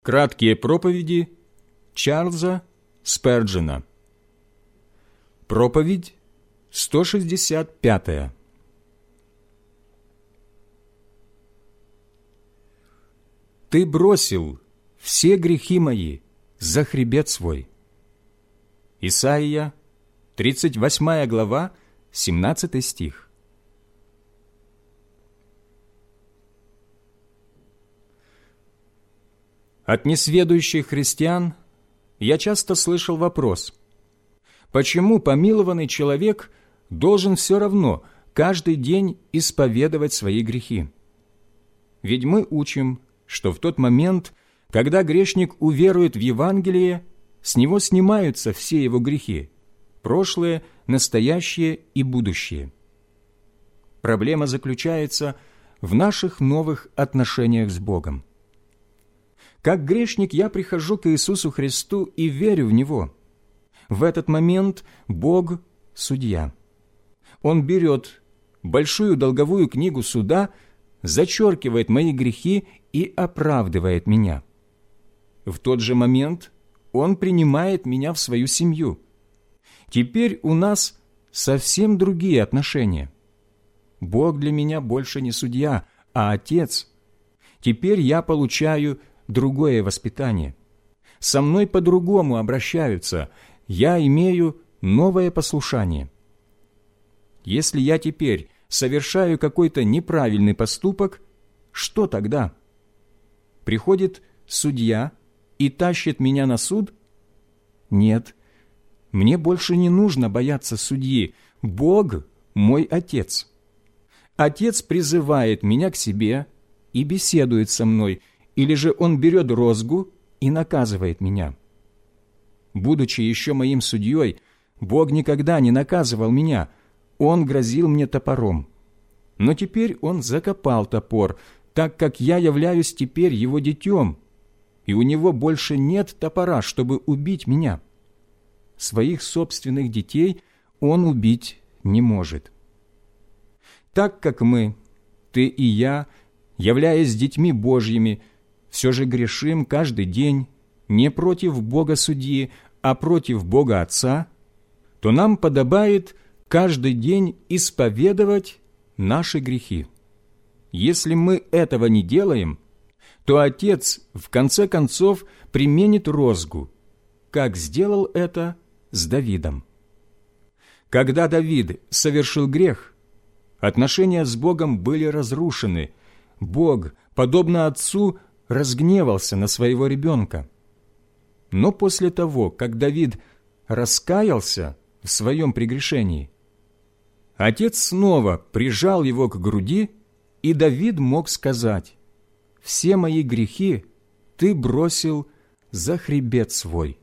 Краткие проповеди Чарльза Сперджена. Проповедь 165. «Ты бросил все грехи мои за хребет свой». Исайя, 38 глава, 17 стих. От несведущих христиан я часто слышал вопрос: почему помилованный человек должен все равно каждый день исповедовать свои грехи? Ведь мы учим, что в тот момент, когда грешник уверует в Евангелие, с него снимаются все его грехи – прошлое, настоящее и будущее. Проблема заключается в наших новых отношениях с Богом. Как грешник я прихожу к Иисусу Христу и верю в Него. В этот момент Бог – судья. Он берет большую долговую книгу суда, зачеркивает мои грехи и оправдывает меня. В тот же момент Он принимает меня в свою семью. Теперь у нас совсем другие отношения. Бог для меня больше не судья, а Отец. Теперь я получаю другое воспитание. Со мной по-другому обращаются, я имею новое послушание. Если я теперь совершаю какой-то неправильный поступок, что тогда? Приходит судья и тащит меня на суд? Нет, мне больше не нужно бояться судьи. Бог – мой Отец. Отец призывает меня к себе и беседует со мной, или же Он берет розгу и наказывает меня. Будучи еще моим судьей, Бог никогда не наказывал меня, Он грозил мне топором. Но теперь Он закопал топор, так как я являюсь теперь Его детем, и у Него больше нет топора, чтобы убить меня. Своих собственных детей Он убить не может. Так как мы, ты и я, являясь детьми Божьими, все же грешим каждый день не против Бога Судьи, а против Бога Отца, то нам подобает каждый день исповедовать наши грехи. Если мы этого не делаем, то Отец в конце концов применит розгу, как сделал это с Давидом. Когда Давид совершил грех, отношения с Богом были разрушены. Бог, подобно отцу, разгневался на своего ребенка. Но после того, как Давид раскаялся в своем прегрешении, Отец снова прижал его к груди, и Давид мог сказать: «Все мои грехи ты бросил за хребет свой».